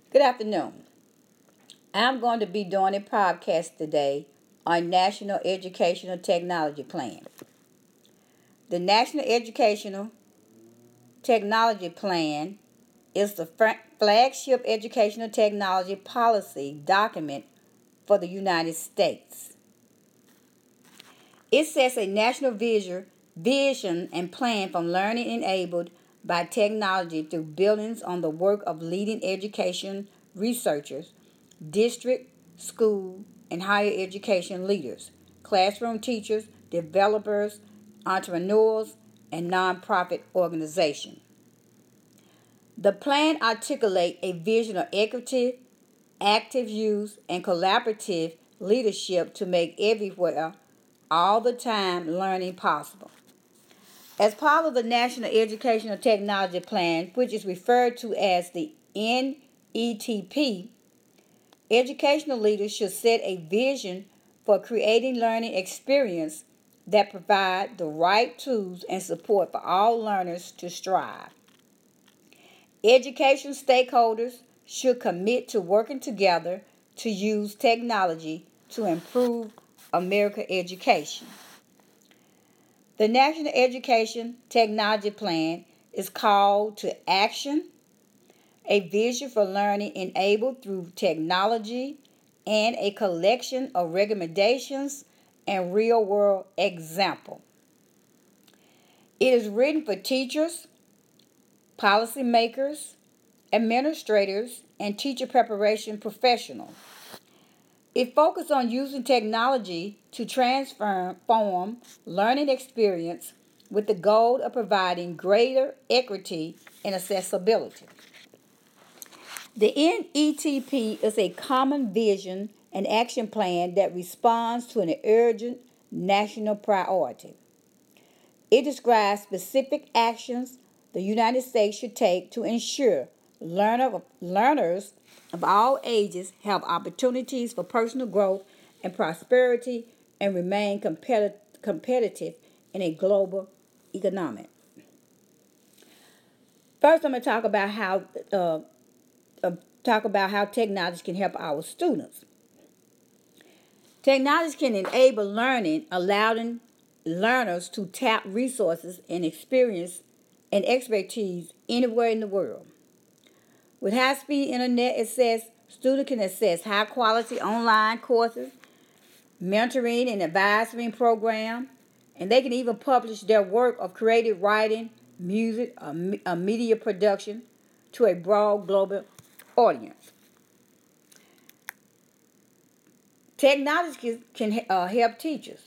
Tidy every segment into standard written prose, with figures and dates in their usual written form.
Good afternoon. I'm going to be doing a podcast today on National Educational Technology Plan. The National Educational Technology Plan is the flagship educational technology policy document for the United States. It sets a national vision and plan for learning enabled by technology through buildings on the work of leading education researchers, district, school, and higher education leaders, classroom teachers, developers, entrepreneurs, and nonprofit organizations. The plan articulates a vision of equity, active use, and collaborative leadership to make everywhere, all the time, learning possible. As part of the National Educational Technology Plan, which is referred to as the NETP, educational leaders should set a vision for creating learning experience that provide the right tools and support for all learners to strive. Education stakeholders should commit to working together to use technology to improve American education. The National Education Technology Plan is called to action, a vision for learning enabled through technology, and a collection of recommendations and real-world examples. It is written for teachers, policymakers, administrators, and teacher preparation professionals. It focuses on using technology to transform learning experience with the goal of providing greater equity and accessibility. The NETP is a common vision and action plan that responds to an urgent national priority. It describes specific actions the United States should take to ensure learners of all ages have opportunities for personal growth and prosperity and remain competitive in a global economy. First, I'm going to talk about how technology can help our students. Technology can enable learning, allowing learners to tap resources and experience and expertise anywhere in the world. With high-speed internet access, students can access high-quality online courses, mentoring and advisory programs, and they can even publish their work of creative writing, music, or media production to a broad global audience. Technology can help teachers.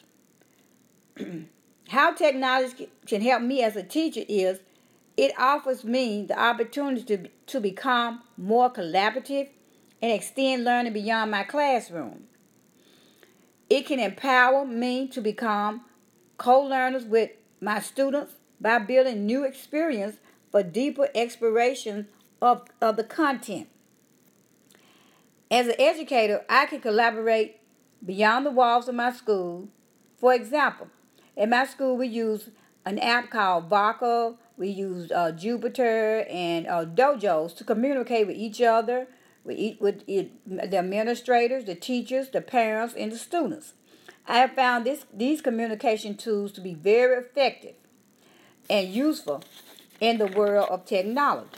How technology can help me as a teacher is it offers me the opportunity to become more collaborative and extend learning beyond my classroom. It can empower me to become co-learners with my students by building new experience for deeper exploration of the content. As an educator, I can collaborate beyond the walls of my school. For example, in my school, we use an app called Vocal. We use Jupyter and Dojos to communicate with each other, the administrators, the teachers, the parents, and the students. I have found these communication tools to be very effective and useful in the world of technology.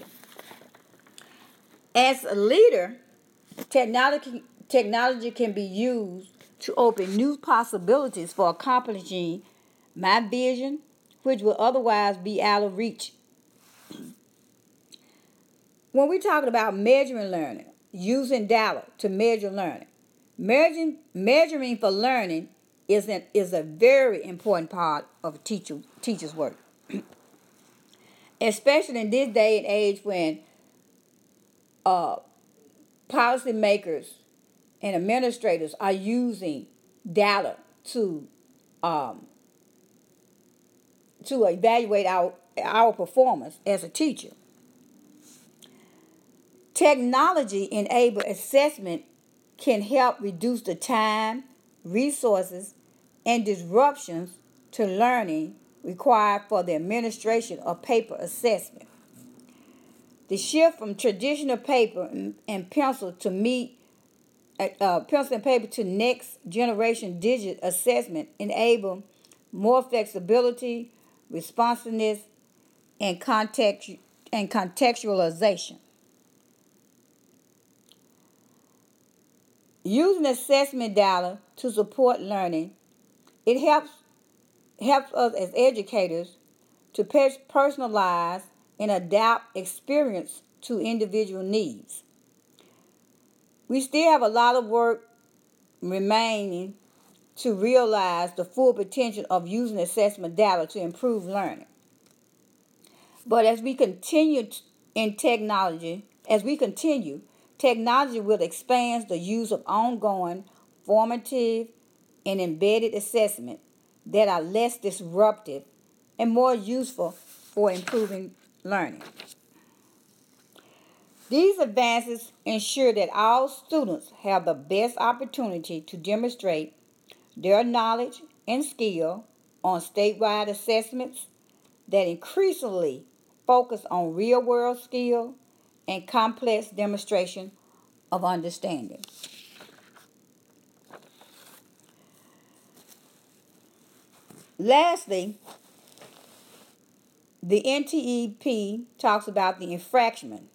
As a leader, technology can be used to open new possibilities for accomplishing my vision, which would otherwise be out of reach. When we're talking about measuring learning, using data to measure learning, measuring for learning is a very important part of teacher's work, especially in this day and age when uh, policymakers and administrators are using data um, to evaluate our performance as a teacher. Technology enabled assessment can help reduce the time, resources, and disruptions to learning required for the administration of paper assessment. The shift from traditional paper and pencil to pencil and paper to next generation digital assessment enable more flexibility, responsiveness, and contextualization. Using assessment data to support learning, it helps us as educators to personalize and adapt experience to individual needs. We still have a lot of work remaining to realize the full potential of using assessment data to improve learning. But as we continue, technology will expand the use of ongoing, formative, and embedded assessment that are less disruptive and more useful for improving learning. These advances ensure that all students have the best opportunity to demonstrate their knowledge and skill on statewide assessments that increasingly focus on real world skill and complex demonstration of understanding. Lastly, the NTEP talks about the infraction,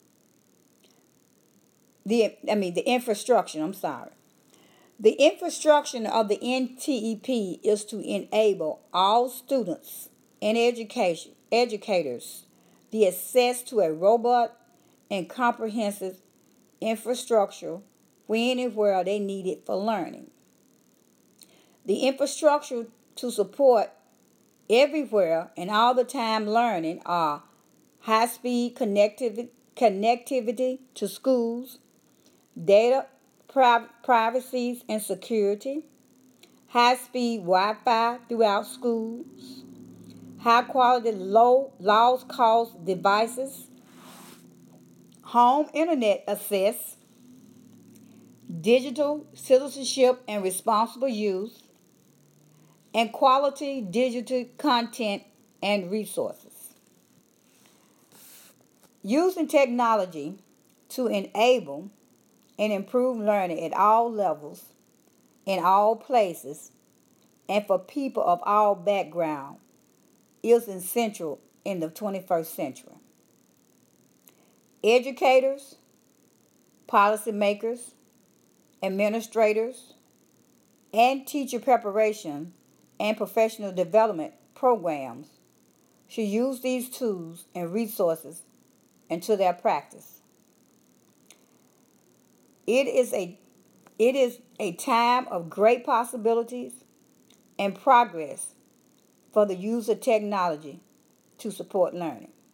the infrastructure, I'm sorry. The infrastructure of the NTEP is to enable all students and educators the access to a robust and comprehensive infrastructure when and where they need it for learning. The infrastructure to support everywhere and all the time learning are high-speed connectivity to schools, data privacy and security, high-speed Wi-Fi throughout schools, high-quality, low-cost devices, home internet access, digital citizenship and responsible use, and quality digital content and resources. Using technology to enable and improve learning at all levels, in all places, and for people of all backgrounds is essential in the 21st century. Educators, policymakers, administrators, and teacher preparation and professional development programs should use these tools and resources into their practice. It is a time of great possibilities and progress for the use of technology to support learning.